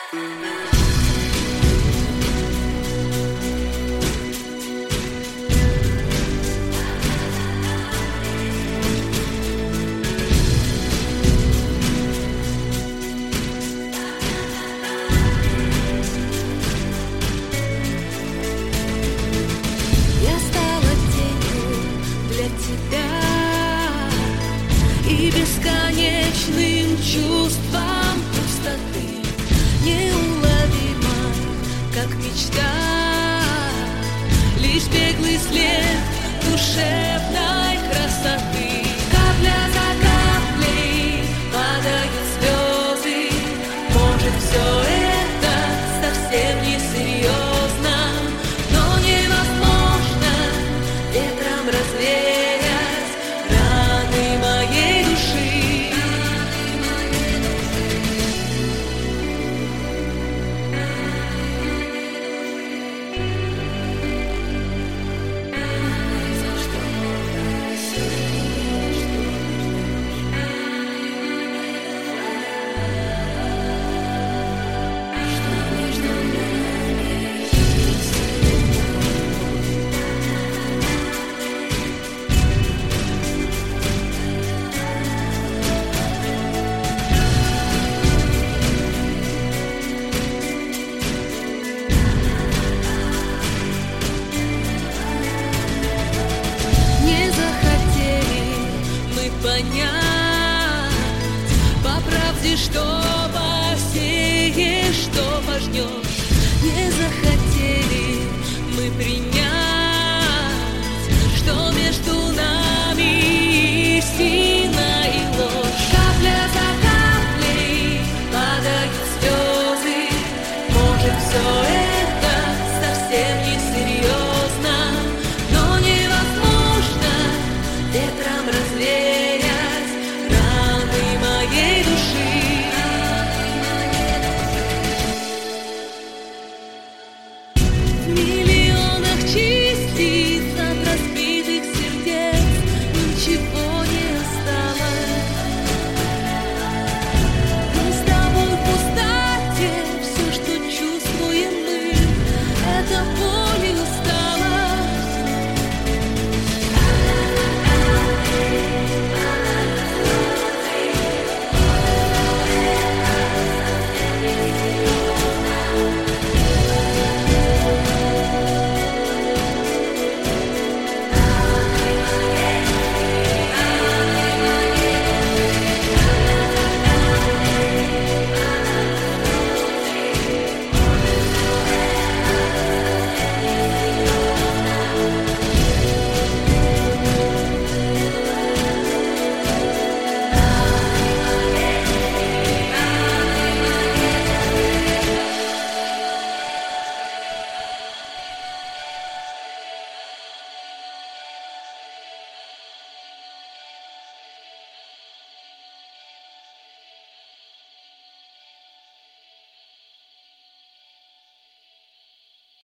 И бесконечным чувством пустоты, неуловимо, как мечта, лишь беглый след душевной красоты. Капля за каплей падают слезы, может, все это совсем не серьезно, но невозможно ветром развеять раны моей души. Понять по правде, что посеешь, что пожнешь.